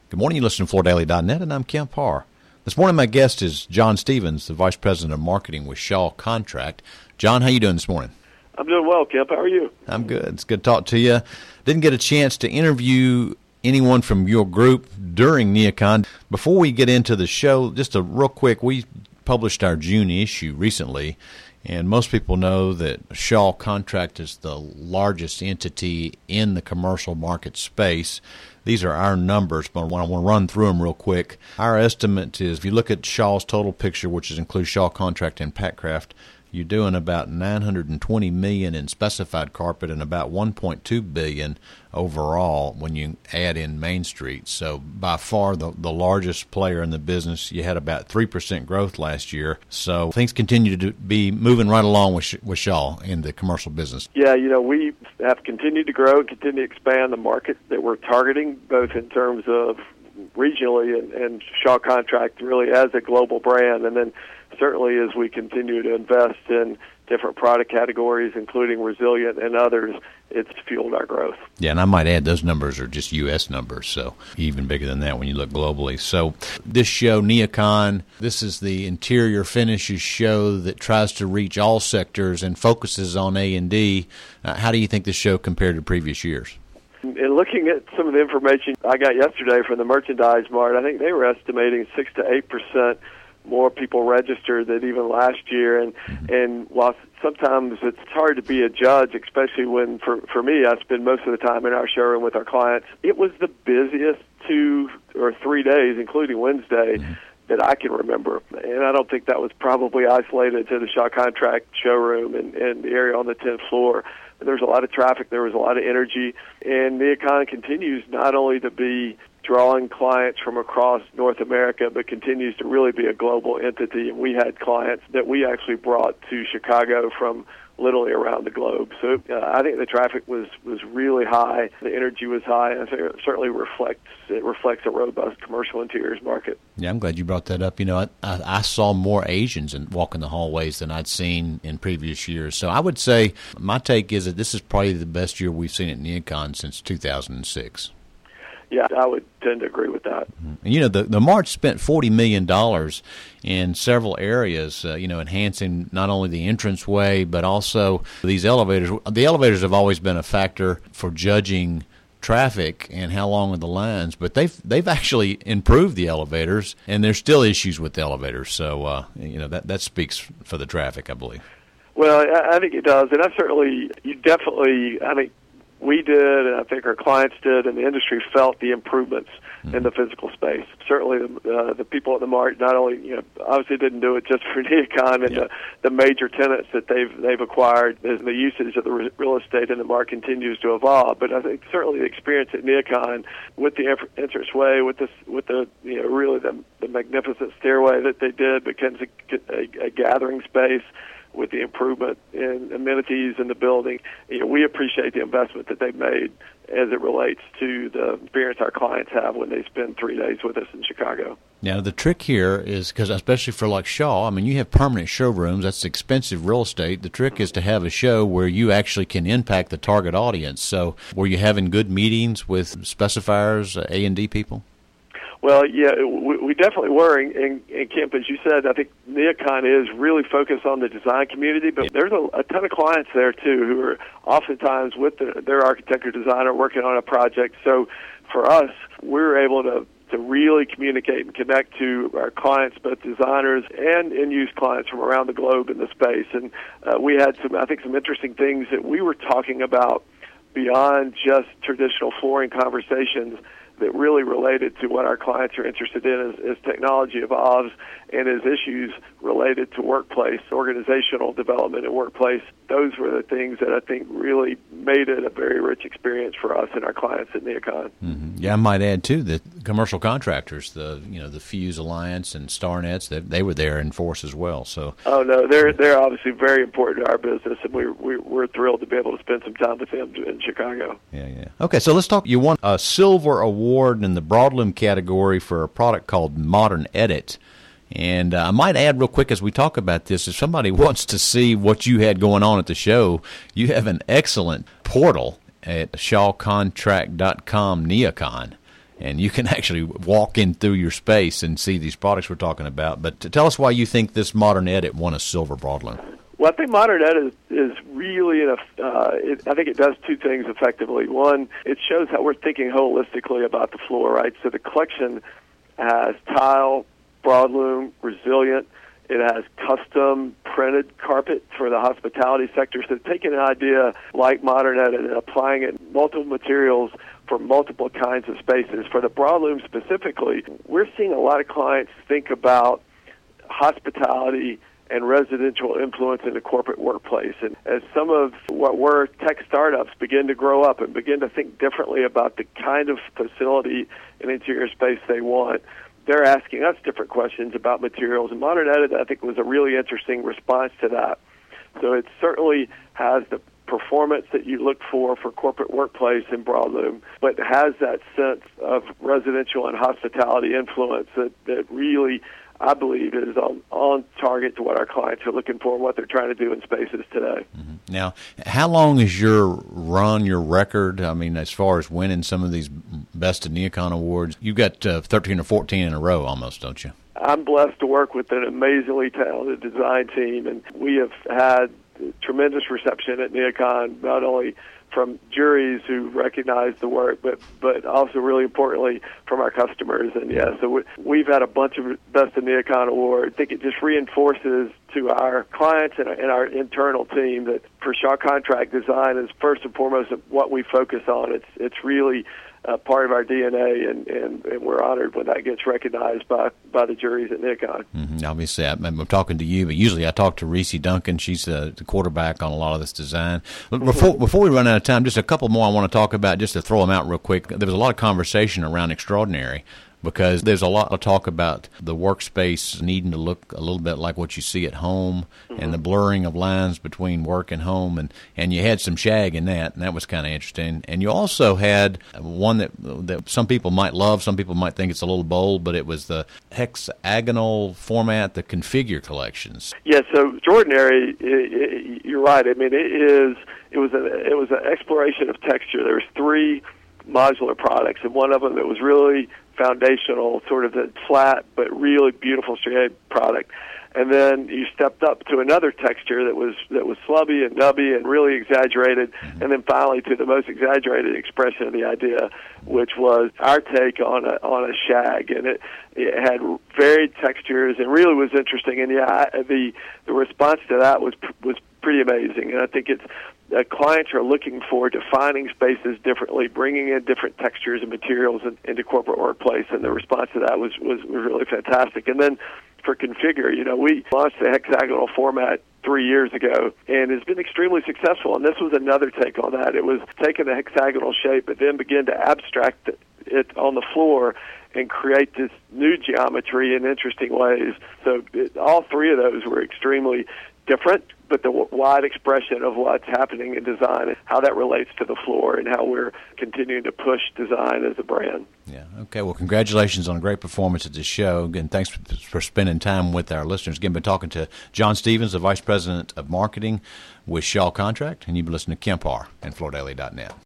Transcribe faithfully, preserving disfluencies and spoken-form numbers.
Good morning. You listen to Florida Daily dot net, and I'm Kemp Harr. This morning, my guest is John Stevens, the Vice President of Marketing with Shaw Contract. John, how you doing this morning? I'm doing well, Kemp. How are you? I'm good. It's good to talk to you. Didn't get a chance to interview anyone from your group during NeoCon. Before we get into the show, just a real quick, we published our June issue recently, and most people know that Shaw Contract is the largest entity in the commercial market space. These are our numbers, but I want to run through them real quick. Our estimate is, if you look at Shaw's total picture, which includes Shaw Contract and Packraft, you're doing about nine hundred twenty million dollars in specified carpet and about one point two billion dollars overall when you add in Main Street. So by far the, the largest player in the business. You had about three percent growth last year. So things continue to be moving right along with, with Shaw in the commercial business. Yeah, you know, we have continued to grow and continue to expand the market that we're targeting, both in terms of regionally and, and Shaw Contract really as a global brand. And then certainly as we continue to invest in different product categories, including Resilient and others, it's fueled our growth. Yeah, and I might add those numbers are just U S numbers, so even bigger than that when you look globally. So this show, NeoCon, this is the interior finishes show that tries to reach all sectors and focuses on A and D. Uh, how do you think this show compared to previous years? In looking at some of the information I got yesterday from the Merchandise Mart, I think they were estimating six to eight percent more people registered than even last year. And mm-hmm. and while sometimes it's hard to be a judge, especially when, for, for me, I spend most of the time in our showroom with our clients, it was the busiest two or three days, including Wednesday, mm-hmm. that I can remember. And I don't think that was probably isolated to the Shaw Contract showroom and, and the area on the tenth floor. There was a lot of traffic, there was a lot of energy, and NeoCon continues not only to be drawing clients from across North America, but continues to really be a global entity. And we had clients that we actually brought to Chicago from literally around the globe. So uh, I think the traffic was, was really high, the energy was high, and I think it certainly reflects it reflects a robust commercial interiors market. Yeah, I'm glad you brought that up. You know, I, I, I saw more Asians in, walking the hallways than I'd seen in previous years. So I would say my take is that this is probably the best year we've seen at NeoCon since two thousand six. Yeah, I would tend to agree with that. And, you know, the, the Mart spent forty million dollars in several areas, uh, you know, enhancing not only the entranceway, but also these elevators. The elevators have always been a factor for judging traffic and how long are the lines, but they've they've actually improved the elevators, and there's still issues with the elevators. So, uh, you know, that, that speaks for the traffic, I believe. Well, I, I think it does, and I certainly, you definitely, I think, we did, and I think our clients did, and the industry felt the improvements mm-hmm. in the physical space. Certainly, the, uh, the people at the Mart not only, you know, obviously didn't do it just for NeoCon and yeah. the, the major tenants that they've they've acquired, as the usage of the re- real estate in the Mart continues to evolve. But I think certainly the experience at NeoCon with the entranceway, with this, with the, you know, really the, the magnificent stairway that they did becomes a, a, a gathering space. With the improvement in amenities in the building, you know, we appreciate the investment that they've made as it relates to the experience our clients have when they spend three days with us in Chicago. Now, the trick here is, because especially for like Shaw, I mean, you have permanent showrooms. That's expensive real estate. The trick is to have a show where you actually can impact the target audience. So were you having good meetings with specifiers, A and D people? Well, yeah, we, we definitely were, and, and, and Kemp, as you said, I think NeoCon is really focused on the design community, but there's a, a ton of clients there, too, who are oftentimes with the, their architect or designer working on a project. So for us, we're able to, to really communicate and connect to our clients, both designers and end-use clients from around the globe in the space. And uh, we had some, I think, some interesting things that we were talking about beyond just traditional flooring conversations that really related to what our clients are interested in as, as technology evolves and as issues related to workplace, organizational development and workplace. Those were the things that I think really made it a very rich experience for us and our clients at NeoCon. Mm-hmm. Yeah, I might add, too, that commercial contractors, the you know the Fuse Alliance and StarNets, they, they were there in force as well. So, Oh, no, they're they're obviously very important to our business, and we, we, we're thrilled to be able to spend some time with them in Chicago. Yeah, yeah. Okay, so let's talk. You won a silver award in the Broadloom category for a product called Modern Edit. And uh, I might add real quick as we talk about this, if somebody wants to see what you had going on at the show, you have an excellent portal at shaw contract dot com NeoCon. and you can actually walk in through your space and see these products we're talking about. But to tell us why you think this Modern Edit won a silver broadloom. Well, I think Modern Edit is, is really, in a, uh, it, I think it does two things effectively. One, it shows how we're thinking holistically about the floor, right? So the collection has tile, broadloom, resilient. It has custom printed carpet for the hospitality sector. So taking an idea like Modern Edit and applying it in multiple materials for multiple kinds of spaces. For the broadloom specifically, we're seeing a lot of clients think about hospitality and residential influence in the corporate workplace. And as some of what were tech startups begin to grow up and begin to think differently about the kind of facility and interior space they want, they're asking us different questions about materials. And Modern Edit, I think, was a really interesting response to that. So it certainly has the performance that you look for for corporate workplace in broadloom, but has that sense of residential and hospitality influence that, that really, I believe, is on, on target to what our clients are looking for and what they're trying to do in spaces today. Mm-hmm. Now, how long is your run, your record? I mean, as far as winning some of these Best of NeoCon awards, you've got uh, thirteen or fourteen in a row almost, don't you? I'm blessed to work with an amazingly talented design team, and we have had tremendous reception at NeoCon, not only from juries who recognize the work, but but also really importantly from our customers. And yeah, so we, we've had a bunch of Best of NeoCon awards. I think it just reinforces to our clients and, and our internal team that for Shaw Contract Design is first and foremost what we focus on. It's it's really Uh, part of our D N A, and, and, and we're honored when that gets recognized by, by the juries at NeoCon. Mm-hmm. Obviously, I'm, I'm talking to you, but usually I talk to Reese Duncan. She's uh, the quarterback on a lot of this design. But before before we run out of time, just a couple more I want to talk about, just to throw them out real quick. There was a lot of conversation around Extraordinary, because there's a lot of talk about the workspace needing to look a little bit like what you see at home, mm-hmm. and the blurring of lines between work and home, and, and you had some shag in that, and that was kind of interesting. And you also had one that that some people might love, some people might think it's a little bold, but it was the hexagonal format, the Configure collections. Yeah, so Extraordinary, it, it, you're right. I mean, it is. It was an it was an exploration of texture. There was three modular products, and one of them that was really foundational, sort of the flat but really beautiful shade product. And then you stepped up to another texture that was that was slubby and nubby and really exaggerated, and then finally to the most exaggerated expression of the idea, which was our take on a on a shag. And it it had varied textures and really was interesting. And yeah, the the response to that was was pretty amazing. And I think it's Uh, clients are looking for defining spaces differently, bringing in different textures and materials in, into corporate workplace, and the response to that was, was, was really fantastic. And then for Configure, you know, we launched the hexagonal format three years ago, and it's been extremely successful. And this was another take on that. It was taking the hexagonal shape, but then begin to abstract it, it on the floor and create this new geometry in interesting ways. So it, all three of those were extremely different, but the w- wide expression of what's happening in design and how that relates to the floor and how we're continuing to push design as a brand. Yeah. Okay. Well, congratulations on a great performance at this show. Again, thanks for, for spending time with our listeners. Again, been talking to John Stevens, the Vice President of Marketing with Shaw Contract, and you've been listening to Kemp Harr and Floor Daily dot net.